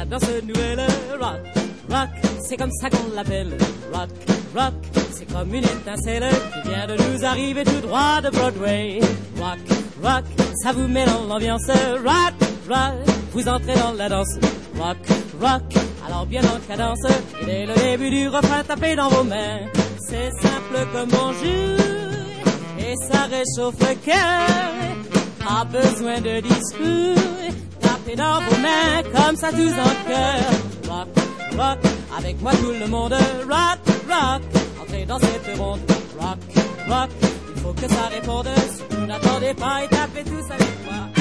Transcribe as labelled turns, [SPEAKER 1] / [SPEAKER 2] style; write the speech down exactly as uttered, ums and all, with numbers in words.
[SPEAKER 1] danse nouvelle. Rock, rock, c'est comme ça qu'on l'appelle. Rock, rock, c'est comme une étincelle qui vient de nous arriver tout droit de Broadway. Rock, rock, ça vous met dans l'ambiance. Rock, rock, vous entrez dans la danse. Rock, rock, alors bien en cadence. Et dès le début du refrain, tapez dans vos mains. C'est simple comme bonjour et ça réchauffe le cœur. Pas besoin de discours. Tapez dans vos mains comme ça tous en cœur. Rock, rock, avec moi tout le monde. Rock, rock, entrez dans cette ronde. Rock, rock, il faut que ça réponde. Si vous n'attendez pas et tapez tous avec moi.